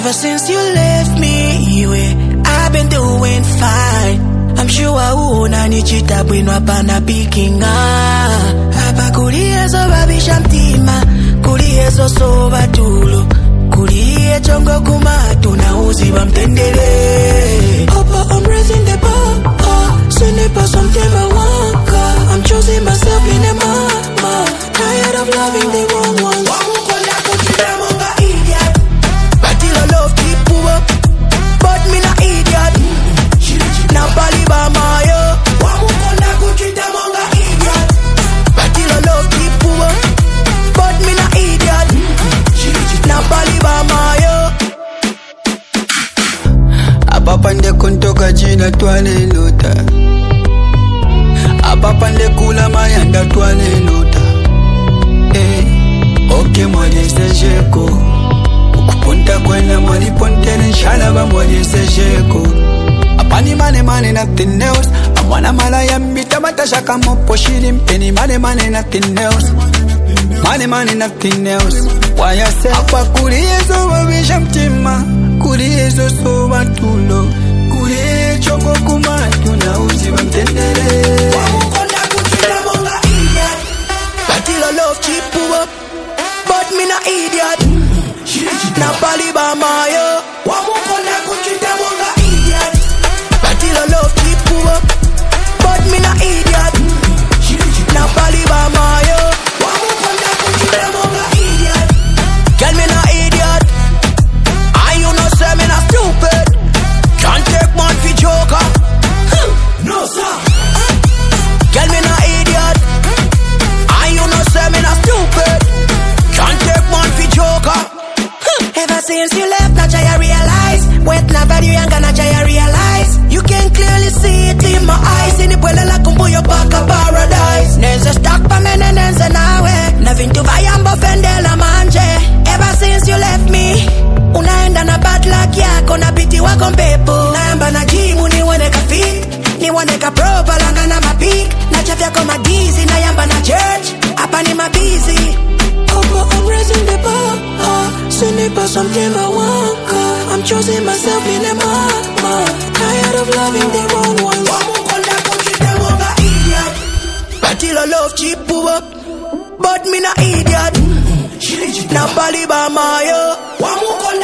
Ever since you left me, I've been doing fine. I'm sure una nichita bwino hapana pikinga. Hapa kuliezo babisha mtima, kuliezo soba tulo, kulie chongo kumatu na uzi wa mtendele. Papa, I'm raising the bar, ce n'est pas something I want. I'm choosing myself in a mama, tired of loving the wrong ones. Love keep pull up, but me not idiot. Now Balibama yo, wamu konda kuchita monga idiot. Batila love keep pull up, but me not idiot. Now Balibama yo. Abapande kuntoka jina tuane luta. Abapande kula mayanda tuane luta. Okay mwani sejeko. Punta kwenda mwani ponte nshala ba mwani sejeko. Apani mane nothing else. Amwana malaya mbita matasha kama poshiri mpeni mane nothing else. Mane nothing else. Waya se apa kuliezo wabisha mtima, kuliezo soba tulo, kulie choko kumatu na uzi wa mtendele. Wamukonda kuchita monga idiot. Batila love cheap up, but me na idiot. Na Balibama yo, wamukonda kuchita monga idiot. Batila love keep up, but me na idiot. Na Balibama yo, wamukonda kuchita monga idiot. Girl me na idiot, and you know say me na stupid. Can't take man fi joker. No sir. Girl me na idiot, and you know say me na stupid. Can't take man fi joker. Ever since you left, now I realize. Wet na value, young and I realize. You can clearly see it in my eyes. In the pueblo la kumbu yo baka paradise. Nenze stuck pa mene nenze nawe. Nothing to vayambo fende la manje. Ever since you left me, unaenda na bad luck yako na biti wako mpepo. Naamba na jimu niwane ka fit, niwane ka pro palanga na mapik. Na chafya ko madizi na yamba na church. Hapa ni mabizi. I'm raising the bar, ce n'est pas something I want. I'm choosing myself in a mama, tired of loving the wrong ones. Wamukonda kuchita monga idiot. Batila love cheap up, but me na idiot. Na Balibama yo, wamukonda